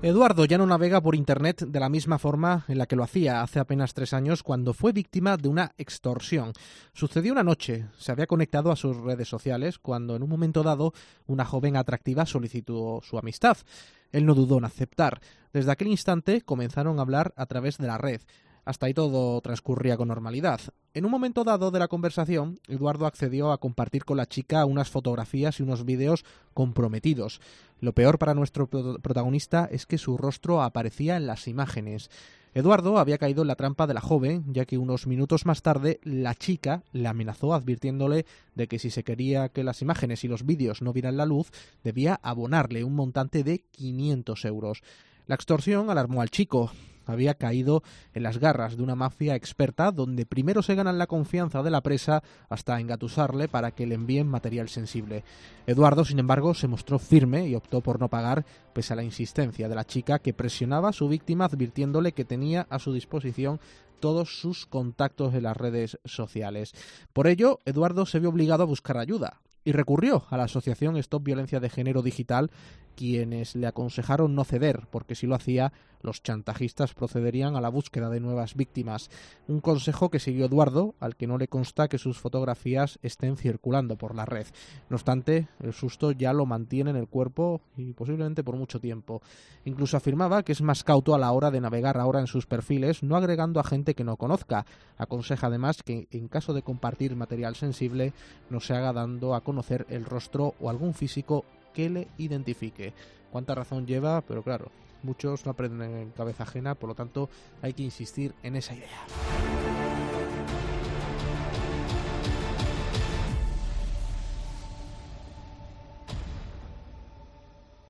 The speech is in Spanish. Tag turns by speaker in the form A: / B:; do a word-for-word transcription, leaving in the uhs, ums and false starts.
A: Eduardo ya no navega por Internet de la misma forma en la que lo hacía hace apenas tres años cuando fue víctima de una extorsión. Sucedió una noche, se había conectado a sus redes sociales cuando en un momento dado una joven atractiva solicitó su amistad. Él no dudó en aceptar. Desde aquel instante comenzaron a hablar a través de la red. Hasta ahí todo transcurría con normalidad. En un momento dado de la conversación, Eduardo accedió a compartir con la chica unas fotografías y unos vídeos comprometidos. Lo peor para nuestro protagonista es que su rostro aparecía en las imágenes. Eduardo había caído en la trampa de la joven, ya que unos minutos más tarde la chica le amenazó advirtiéndole de que si se quería que las imágenes y los vídeos no vieran la luz, debía abonarle un montante de quinientos euros. La extorsión alarmó al chico. Había caído en las garras de una mafia experta donde primero se ganan la confianza de la presa hasta engatusarle para que le envíen material sensible. Eduardo, sin embargo, se mostró firme y optó por no pagar pese a la insistencia de la chica que presionaba a su víctima advirtiéndole que tenía a su disposición todos sus contactos en las redes sociales. Por ello, Eduardo se vio obligado a buscar ayuda y recurrió a la asociación Stop Violencia de Género Digital, quienes le aconsejaron no ceder, porque si lo hacía, los chantajistas procederían a la búsqueda de nuevas víctimas. Un consejo que siguió Eduardo, al que no le consta que sus fotografías estén circulando por la red. No obstante, el susto ya lo mantiene en el cuerpo y posiblemente por mucho tiempo. Incluso afirmaba que es más cauto a la hora de navegar ahora en sus perfiles, no agregando a gente que no conozca. Aconseja además que, en caso de compartir material sensible, no se haga dando a conocer el rostro o algún físico que le identifique. Cuánta razón lleva, pero claro, muchos no aprenden en cabeza ajena, por lo tanto hay que insistir en esa idea.